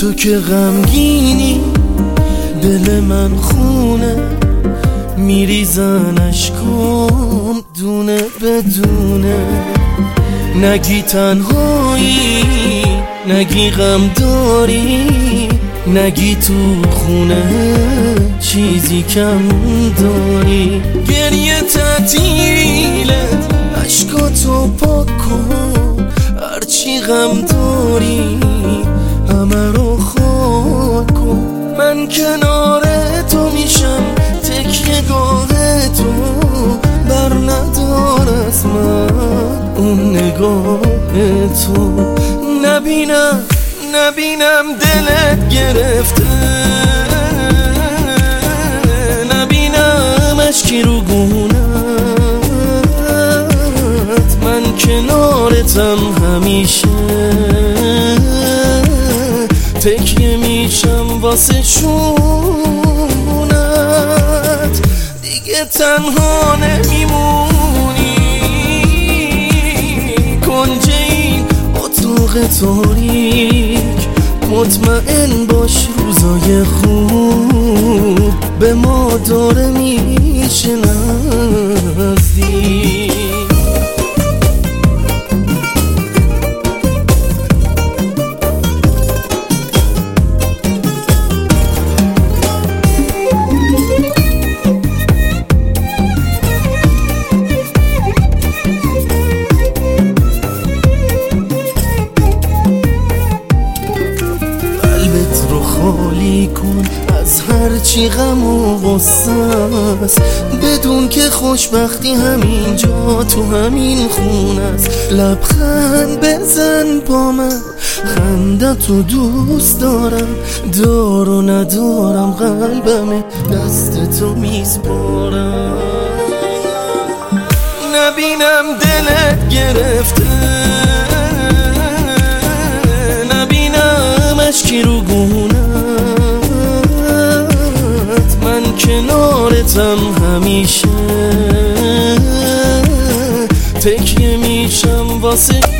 تو که غمگینی دل من خونه، میریزن اشکام دونه بدونه. نگی تنهایی، نگی غم داری، نگی تو خونه چیزی کم داری. گریه تعطیله، اشکاتو پاک کن، هرچی غم داری همه رو خاک کن. من کنار تو میشم، تکیه گاه تو بر ندار از من اون نگاه تو. نبینم دلت گرفته، نبینم اشکی رو گونت. من کنارتم همیشه، تکیه میشم واسه شونت. دیگه تنها نمیمونی کنج این اتاق تاریک. مطمئن باش روزای خوب به ما داره میشه نزدیک. خالی کن از هرچی غم و غصه است، بدون که خوشبختی همینجا تو همین خونه است. لبخند بزن با من، خندتو دوست دارم، دار و ندارم قلبمه دستتو میسپارم. نبینم دلت گرفته، نبینم اشکی رو گونت. من کنارتم همیشه، تکیه میشم واسه